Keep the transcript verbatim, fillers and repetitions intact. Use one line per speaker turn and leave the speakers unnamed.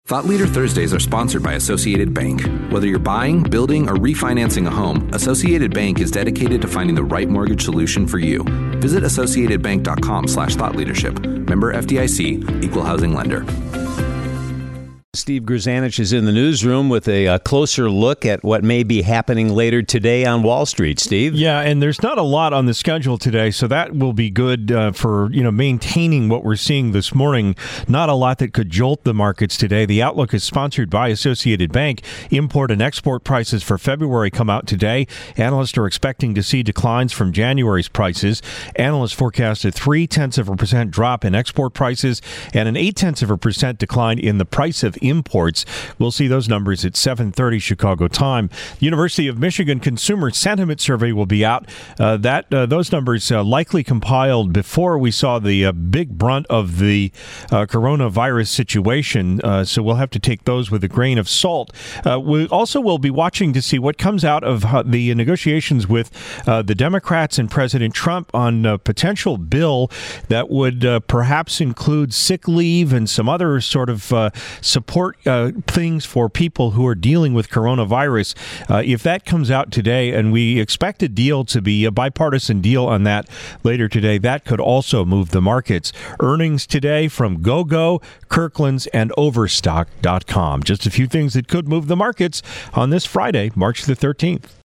Thought Leader Thursdays are sponsored by Associated Bank. Whether you're buying, building, or refinancing a home, Associated Bank is dedicated to finding the right mortgage solution for you. Visit associatedbank.com slash thought leadership. Member F D I C, Equal Housing Lender.
Steve Grzanich is in the newsroom with a, a closer look at what may be happening later today on Wall Street. Steve?
Yeah, and there's not a lot on the schedule today, so that will be good uh, for you know maintaining what we're seeing this morning. Not a lot that could jolt the markets today. The Outlook is sponsored by Associated Bank. Import and export prices for February come out today. Analysts are expecting to see declines from January's prices. Analysts forecast a three-tenths of a percent drop in export prices and an eight-tenths of a percent decline in the price of imports. We'll see those numbers at seven thirty Chicago time. The University of Michigan Consumer Sentiment Survey will be out. Uh, that uh, those numbers uh, likely compiled before we saw the uh, big brunt of the uh, coronavirus situation. Uh, so we'll have to take those with a grain of salt. Uh, we also will be watching to see what comes out of uh, the negotiations with uh, the Democrats and President Trump on a potential bill that would uh, perhaps include sick leave and some other sort of uh, support uh, things for people who are dealing with coronavirus. Uh, if that comes out today, and we expect a deal to be a bipartisan deal on that later today, that could also move the markets. Earnings today from GoGo, Kirkland's, and Overstock dot com. Just a few things that could move the markets on this Friday, March the thirteenth.